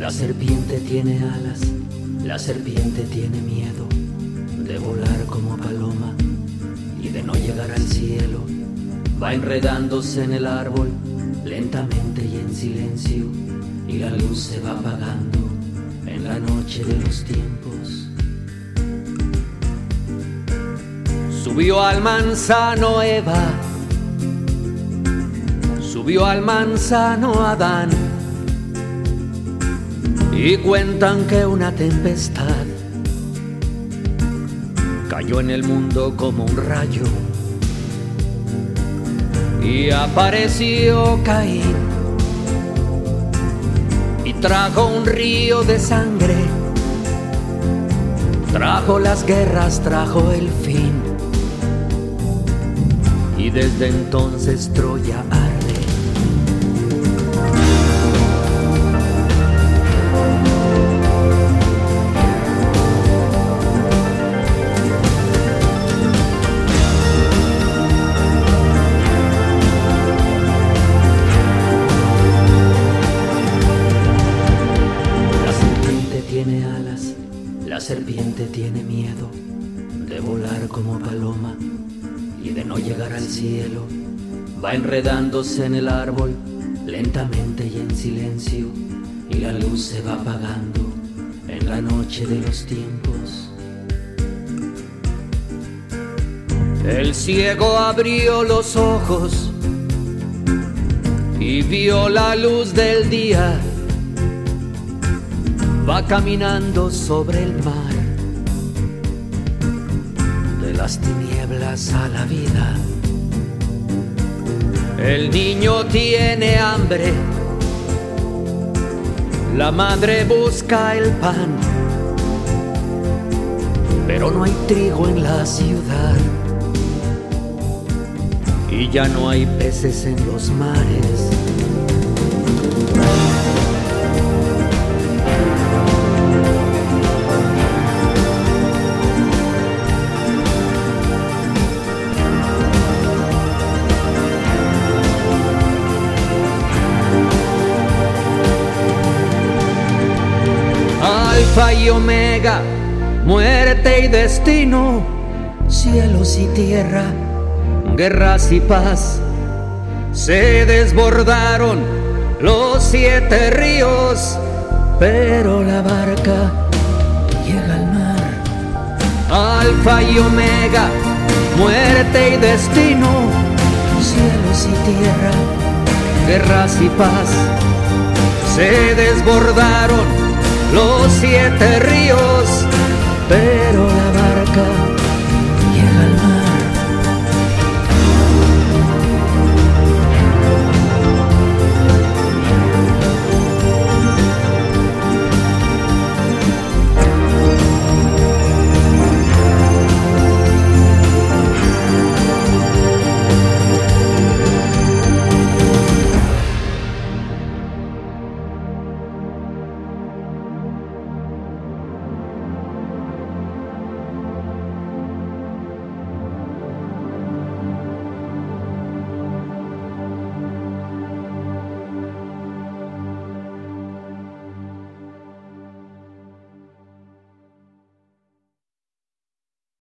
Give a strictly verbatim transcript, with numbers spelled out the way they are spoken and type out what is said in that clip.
La serpiente tiene alas, la serpiente tiene miedo de volar como paloma y de no llegar al cielo. Va enredándose en el árbol, lentamente y en silencio, y la luz se va apagando en la noche de los tiempos. Subió al manzano Eva, subió al manzano Adán, y cuentan que una tempestad cayó en el mundo como un rayo, y apareció Caín y trajo un río de sangre, trajo las guerras, trajo el fin, y desde entonces Troya arde. La serpiente tiene miedo de volar como paloma y de no llegar al cielo. Va enredándose en el árbol, lentamente y en silencio, y la luz se va apagando en la noche de los tiempos. El ciego abrió los ojos y vio la luz del día. Va caminando sobre el mar, de las tinieblas a la vida. El niño tiene hambre, la madre busca el pan, pero no hay trigo en la ciudad, y ya no hay peces en los mares. Alfa y Omega, muerte y destino, cielos y tierra, guerras y paz. Se desbordaron los siete ríos, pero la barca llega al mar. Alfa y Omega, muerte y destino, cielos y tierra, guerras y paz. Se desbordaron los siete ríos,